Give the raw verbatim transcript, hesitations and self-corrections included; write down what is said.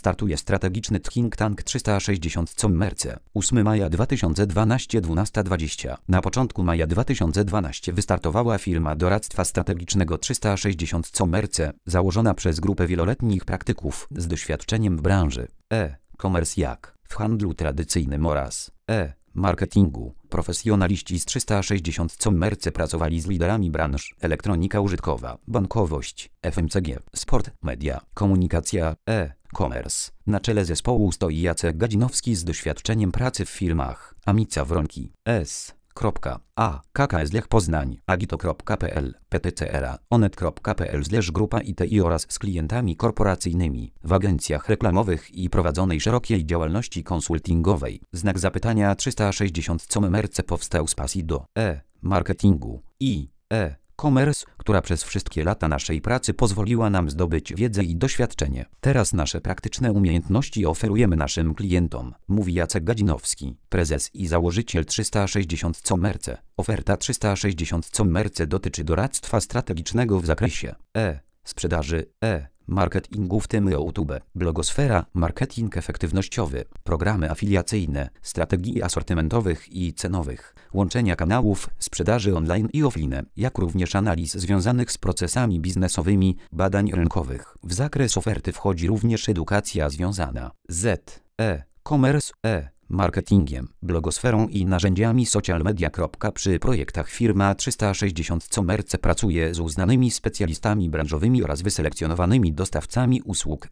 Startuje strategiczny think tank trzysta sześćdziesiąt Commerce. ósmego maja dwa tysiące dwunastego dwunasta dwadzieścia. Na początku maja dwa tysiące dwunastego wystartowała firma doradztwa strategicznego trzysta sześćdziesiąt Commerce, założona przez grupę wieloletnich praktyków z doświadczeniem w branży e-commerce jak w handlu tradycyjnym oraz e-marketingu. Profesjonaliści z trzysta sześćdziesiąt Commerce pracowali z liderami branż elektronika użytkowa, bankowość, F M C G, sport, media, komunikacja, e-commerce. Na czele zespołu stoi Jacek Gadzinowski z doświadczeniem pracy w firmach Amica Wronki, S. A. K K S Lech Poznań, agito kropka p l, P T C R A, onet kropka p l slash grupa I T I oraz z klientami korporacyjnymi, w agencjach reklamowych i prowadzonej szerokiej działalności konsultingowej. Znak zapytania trzysta sześćdziesiąt Commerce powstał z pasji do e-marketingu i e-commerce, która przez wszystkie lata naszej pracy pozwoliła nam zdobyć wiedzę i doświadczenie. Teraz nasze praktyczne umiejętności oferujemy naszym klientom, mówi Jacek Gadzinowski, prezes i założyciel trzysta sześćdziesiąt Commerce. Oferta trzysta sześćdziesiąt Commerce dotyczy doradztwa strategicznego w zakresie e-sprzedaży, e-marketingu, w tym YouTube, blogosfera, marketing efektywnościowy, programy afiliacyjne, strategii asortymentowych i cenowych, łączenia kanałów, sprzedaży online i offline, jak również analiz związanych z procesami biznesowymi, badań rynkowych. W zakres oferty wchodzi również edukacja związana z e-commerce, e-marketingiem, blogosferą i narzędziami social media. Przy projektach firma trzysta sześćdziesiąt Commerce pracuje z uznanymi specjalistami branżowymi oraz wyselekcjonowanymi dostawcami usług